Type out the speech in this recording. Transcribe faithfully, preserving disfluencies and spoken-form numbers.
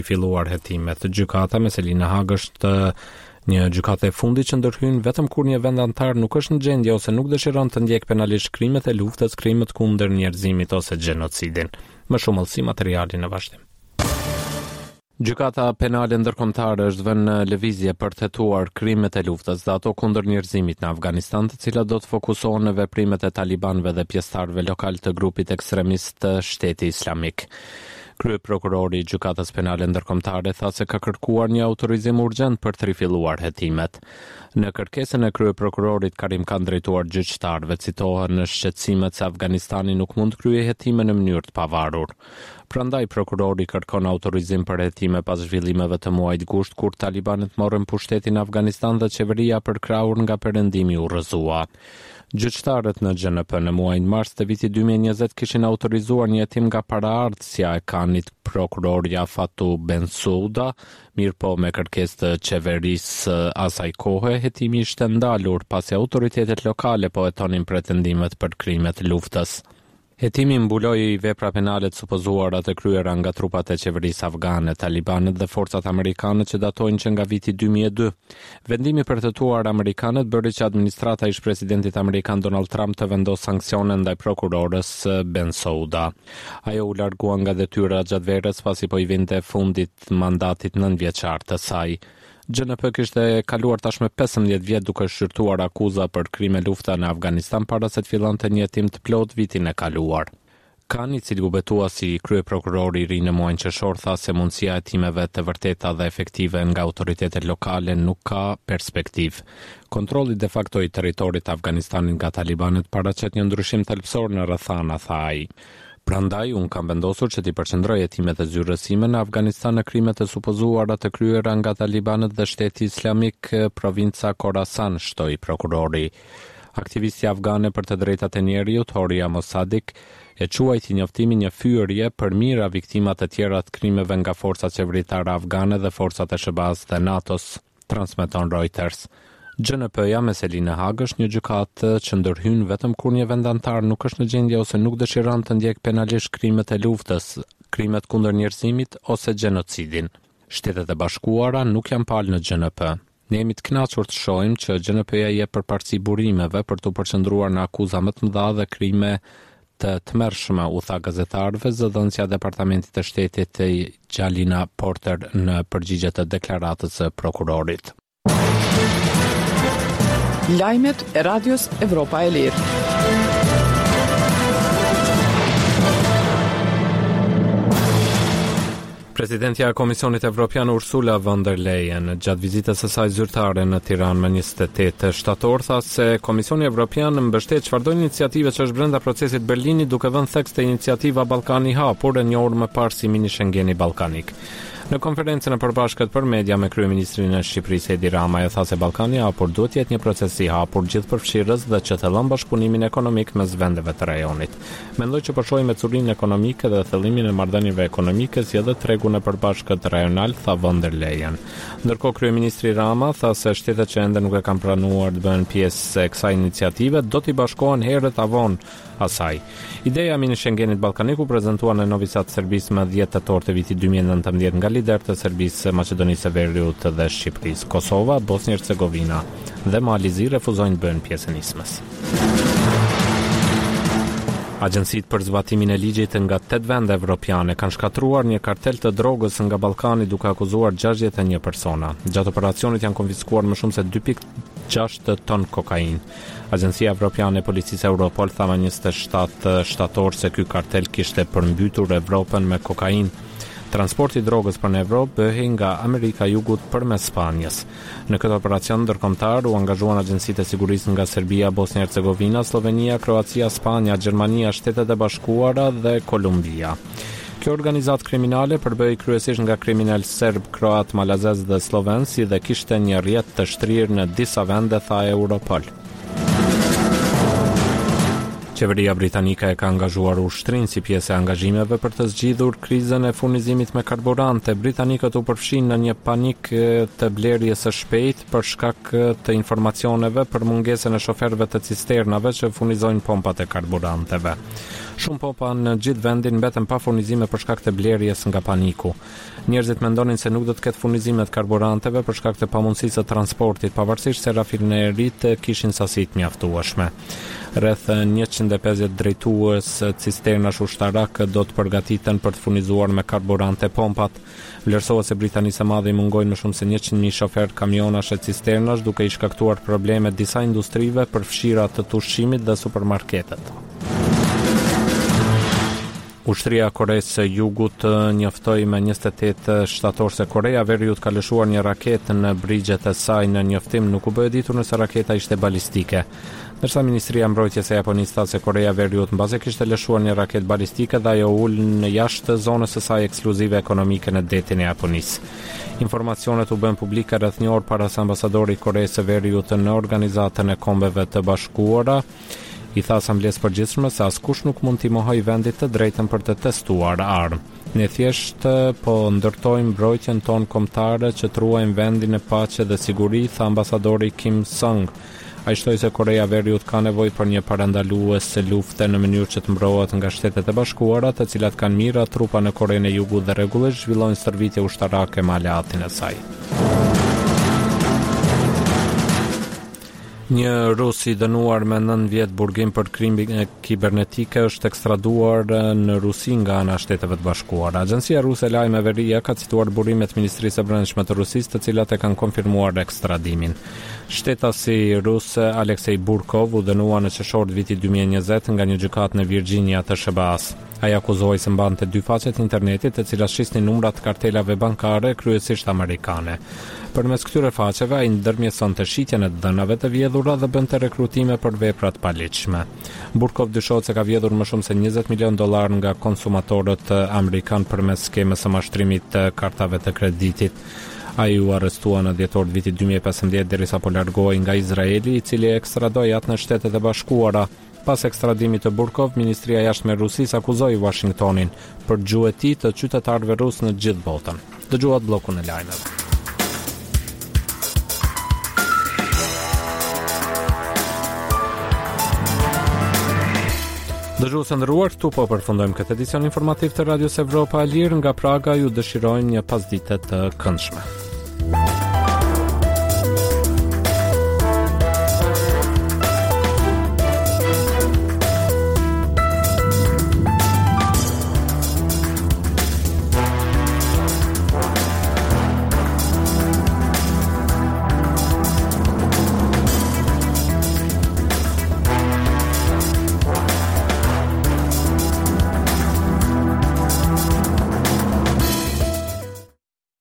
filluar hetimet. Gjykata me Selina Hag është një gjykate e fundit që ndërhyn vetëm kur një vendantar nuk është në gjendje ose nuk dëshiron të ndjek penalisht krimet e luftës, krimet kundër njerëzimit ose gjenocidin. Më shumë mësi materiali në vazhdim. Gjykata penale ndërkombëtare është vënë në lëvizje për të hetuar krimet e luftës dhe ato kundër njerëzimit në Afganistan, të cilat do të fokusohen në veprimet e talibanëve dhe pjesëtarëve lokal të grupit ekstremist të Shteti Islamik. Kryeprokurori i Gjykatës Penale Ndërkombëtare tha se ka kërkuar një autorizim urgjent për të rifilluar hetimet. Në kërkesën e kryeprokurorit Karim Khan drejtuar gjyqtarëve citohen në shqetësimet se Afganistani nuk mund të kryejë hetime në mënyrë të pavarur. Prandaj prokurori kërkon autorizim për hetime pas zhvillimeve të muajit gusht kur talibanët morën pushtetin në Afganistan dhe qeveria përkrahur nga perëndimi u rrëzua. Gjyqtarët në G N P në muajin mars të vitit dy mijë e njëzet kishin autorizuar një hetim nga paraardhësja e Kanit prokurorja Fatu Bensouda, mirë po me kërkesë të qeverisë asaj kohe, hetimi ishte ndalur pasi autoritetet lokale po hetonin pretendimet për krimet luftës. Hetimi mbuloi vepra penale të supozuara të kryera nga trupat e qeverisë afgane, talibanët dhe forcat amerikane që datojnë që nga viti dy mijë e dy. Vendimi për të hetuar amerikanët bëri që administrata e ish-presidentit amerikan Donald Trump të vendosë sanksione ndaj prokurorës Bensouda. Ajo u largua nga detyra gjatë verës pasi po i vinte fundit mandatit nëntëvjeçar të saj. G N P kishte kaluar tashmë pesëmbëdhjetë vjet duke shqyrtuar akuza për krime lufta në Afganistan para se të fillonte një hetim të plot vitin e kaluar. Khan, i cili u betua si kryeprokurori i ri në muajin qershor, tha se mundësia e hetimeve të vërteta dhe efektive nga autoritetet lokale nuk ka perspektivë. Kontrolli de facto i territorit të Afganistanit nga talibanët paraqet një ndryshim thelbësor në rrethana, tha ai. Prandaj, unë kam vendosur që t'i përqendroj hetimet e zyrësime në Afganistan në krimet e supozuara të kryera nga talibanët dhe Shteti Islamik provinca Khorasan, shtoi prokurori. Aktivisti afgane për të drejtat e njerëzit, Horia Mossadik, e quajti njoftimin një fyerje për mira viktimat e tjera të krimeve nga forcat qeveritare afgane dhe forcat e SHBA-s dhe NATO-s, transmeton Reuters. G N P-ja me Selina Hag është një gjykatë që ndërhyn vetëm kur një vendantar nuk është në gjendje ose nuk dëshiron të ndjek penalisht krimet e luftës, krimet kundër njerëzimit ose gjenocidin. Shtetet e Bashkuara nuk janë palë në G N P. Ne jemi të kënaqur të shohim që G N P-ja jep përparësi burimeve për të përqendruar në akuza më të mëdha dhe krime të tmerrshme, u tha gazetarëve zëdhënësja e Departamentit të Shtetit Gjalina Porter në përgjigje të deklaratës së prokurorit. Lajmet e Radios Evropa e Lirë. Presidentja e Komisionit Evropian Ursula von der Leyen gjatë vizitës së saj zyrtare në Tiranë më njëzet e tetë shtator tha se Komisioni Evropian mbështet çfarëdo iniciative që është brenda procesit Berlinit, duke vënë theks te iniciativa Ballkani i hapur, e njohur më parë si mini Schengeni ballkanik. Në konferencën e përbashkët për media me kryeministrin e Shqipërisë Edi Rama, e tha se Ballkani i hapur duhet jetë një proces i hapur gjithëpërfshirës dhe që thellon bashkëpunimin ekonomik mes vendeve të rajonit. Mendoj që po shohim ecurinë ekonomike dhe thellimin e marrëdhënieve ekonomike si edhe tregun e përbashkët rajonal, tha von der Leyen. Ndërkohë kryeministri Rama tha se shtetet që ende nuk e kanë pranuar të bëhen pjesë e kësaj iniciative do t'i bashkohen herët avon asaj. Ideja mini Schengenit ballkanik u prezantua në Novi Sad, Serbisë më dhjetë tetor të vitit dy mijë e nëntëmbëdhjetë nga liderët e Serbisë, Maqedonisë së Veriut dhe Shqipërisë. Kosova, Bosnjë-Hercegovina dhe Malizi refuzojnë të bëhen pjesë e nismës. Agjencitë për zbatimin e ligjit nga tetë vende evropiane kanë shkatruar një kartel të drogës nga Ballkani duke akuzuar gjashtëdhjetë e një persona. Gjatë operacionit janë konfiskuar më shumë se dy pikë gjashtë ton kokainë. Agjencia Evropiane e Policisë Europol tha më njëzet e shtatë shtator se ky kartel kishte përmbytur Evropën me kokainë. Transporti i drogës për në Evropë bëhej nga Amerika e Jugut përmes Spanjës. Në këtë operacion ndërkombëtar u angazhuan agjencitë e sigurisë nga Serbia, Bosnjë-Hercegovina, Slovenia, Kroacia, Spanja, Gjermania, Shtetet e Bashkuara dhe Kolumbia. Kjo organizatë kriminale përbëhej kryesisht nga kriminal serb, kroat, malazez dhe sloven, si dhe kishte një rrjet të shtrirë në disa vende, tha Europol. Qeveria britanike e ka angazhuar ushtrin si pjesë e angazhimeve për të zgjidhur krizën e furnizimit me karburante. Britanikët u përfshin në një panik të blerjes së shpejtë për shkak të informacioneve për mungesën e shoferëve të cisternave që furnizojnë pompat e karburanteve. Shumë pompa në gjithë vendin mbeten pa furnizime për shkak të blerjes nga paniku. Njerëzit mendonin se nuk do të ketë furnizime të karburanteve për shkak të pamundësisë së transportit, pavarësisht se rafineritë kishin sasi të mjaftueshme. Rreth njëqind e pesëdhjetë drejtues cisternash ushtarak do të përgatiten për të furnizuar me karburante pompat. Vlerësohet se Britanisë së Madhe i mungojnë më shumë se njëqind mijë shoferë kamionash e cisternash, duke i shkaktuar probleme disa industrive për fshira të ushqimit dhe supermarketet. Ushtria e Koreas së Jugut njoftoi me njëzet e tetë shtator se Korea e Veriut ka lëshuar një raketë në brigjet e saj. Në njoftim nuk u bë e ditur nëse raketa ishte balistike. Ndërsa Ministria e Mbrojtjes e Japonisë tha se Korea e Veriut mbase kishte lëshuar një raketë balistike dhe ajo ul në jashtë zonës së saj ekskluzive ekonomike në detin e Japonisë. Informacionet u bën publike rreth një orë para se ambasadori i Koreas së Veriut në Organizatën e Kombeve të Bashkuara i tha asamblesë përgjithshme se askush nuk mund t'i mohojë vendit të drejtën për të testuar armë. Ne thjesht po ndërtojmë mbrojtjen tonë kombëtare që truajnë vendin e paqe dhe siguri, tha ambasadori Kim Sung. Ai shtoi se Korea e Veriut ka nevojë për një parandaluese lufte në mënyrë që të mbrohet nga Shtetet e Bashkuara, të cilat kanë mira trupa në Korenë e Jugut dhe rregullisht zhvillojnë stërvitje ushtarake me aleatin e saj. Një rus i dënuar me nëntë vjet burgim për krime kibernetike është ekstraduar në Rusi nga ana e Shteteve të Bashkuara. Agjencia ruse e lajmeve R I A ka cituar burimet e Ministrisë së Brendshme të Rusisë, të cilat e kanë konfirmuar ekstradimin. Shtetasi rus Aleksej Burkov u dënua në qershor të vitit dy mijë e njëzet nga një gjykatë në Virginia të S B A-s. Ai akuzohej se mbante dy faqe të internetit, të cilat shisnin numra të kartelave bankare, kryesisht amerikane. Përmes këtyre faqeve ai ndërmjetësonte shitjen e dhënave të vjedhura dhe bënte rekrutime për vepra të paligjshme. Burkov dyshohet se ka vjedhur më shumë se njëzet milion dollar nga konsumatorët amerikan përmes skemës së mashtrimit të kartave të kreditit. Ai u arrestua në dhjetor të vitit dy mijë e pesëmbëdhjetë derisa po largohej nga Izraeli, i cili e ekstradoi atë në Shtetet e Bashkuara. Pas ekstradimit të Burkov, Ministria e Jashtme e Rusisë akuzoi Washingtonin për gjueti të qytetarëve rus në gjithë botën. Dëgjuat bllokun e lajmeve. Dëgjues të nderuar, këtu po përfundojmë këtë edicion informativ të Radios Evropa e Lirë. Nga Praga ju dëshirojmë një pasdite të këndshme.